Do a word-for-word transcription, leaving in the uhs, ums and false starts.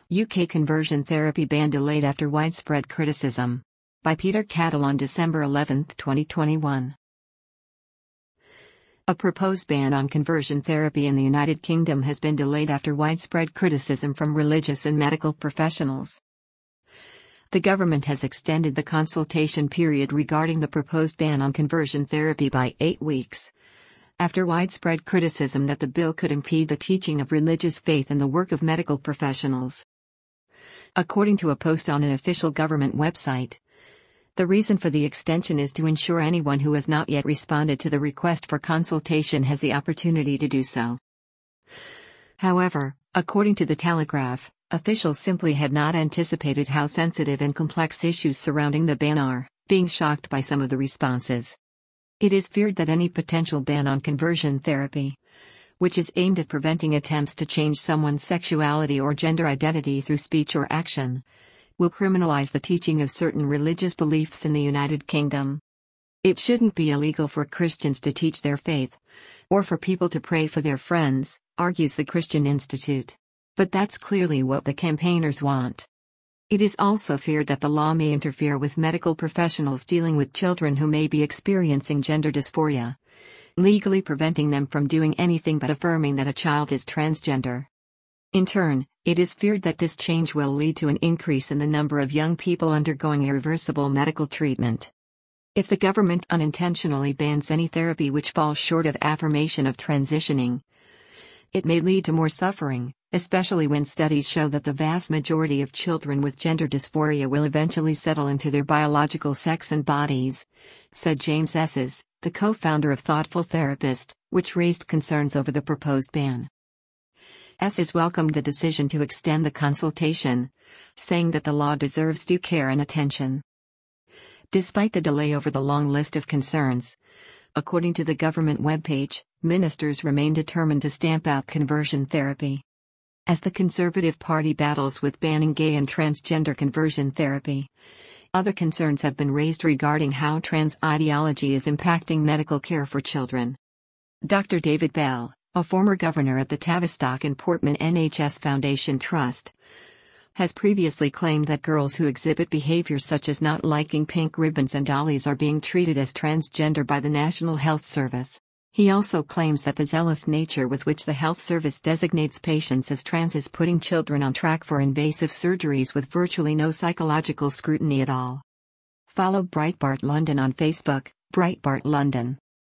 U K conversion therapy ban delayed after widespread criticism. By Peter Cattle on December eleventh, twenty twenty-one. A proposed ban on conversion therapy in the United Kingdom has been delayed after widespread criticism from religious and medical professionals. The government has extended the consultation period regarding the proposed ban on conversion therapy by eight weeks, after widespread criticism that the bill could impede the teaching of religious faith and the work of medical professionals. According to a post on an official government website, the reason for the extension is to ensure anyone who has not yet responded to the request for consultation has the opportunity to do so. However, according to the Telegraph, officials simply had not anticipated how sensitive and complex issues surrounding the ban are, being shocked by some of the responses. It is feared that any potential ban on conversion therapy, which is aimed at preventing attempts to change someone's sexuality or gender identity through speech or action, will criminalize the teaching of certain religious beliefs in the United Kingdom. It shouldn't be illegal for Christians to teach their faith, or for people to pray for their friends, argues the Christian Institute. But that's clearly what the campaigners want. It is also feared that the law may interfere with medical professionals dealing with children who may be experiencing gender dysphoria, legally preventing them from doing anything but affirming that a child is transgender. In turn, it is feared that this change will lead to an increase in the number of young people undergoing irreversible medical treatment. If the government unintentionally bans any therapy which falls short of affirmation of transitioning, it may lead to more suffering, especially when studies show that the vast majority of children with gender dysphoria will eventually settle into their biological sex and bodies, said James Esses, the co-founder of Thoughtful Therapist, which raised concerns over the proposed ban. Esses welcomed the decision to extend the consultation, saying that the law deserves due care and attention. Despite the delay over the long list of concerns, according to the government webpage, ministers remain determined to stamp out conversion therapy. As the Conservative Party battles with banning gay and transgender conversion therapy, other concerns have been raised regarding how trans ideology is impacting medical care for children. Doctor David Bell, a former governor at the Tavistock and Portman N H S Foundation Trust, has previously claimed that girls who exhibit behaviors such as not liking pink ribbons and dollies are being treated as transgender by the National Health Service. He also claims that the zealous nature with which the Health Service designates patients as trans is putting children on track for invasive surgeries with virtually no psychological scrutiny at all. Follow Breitbart London on Facebook, Breitbart London.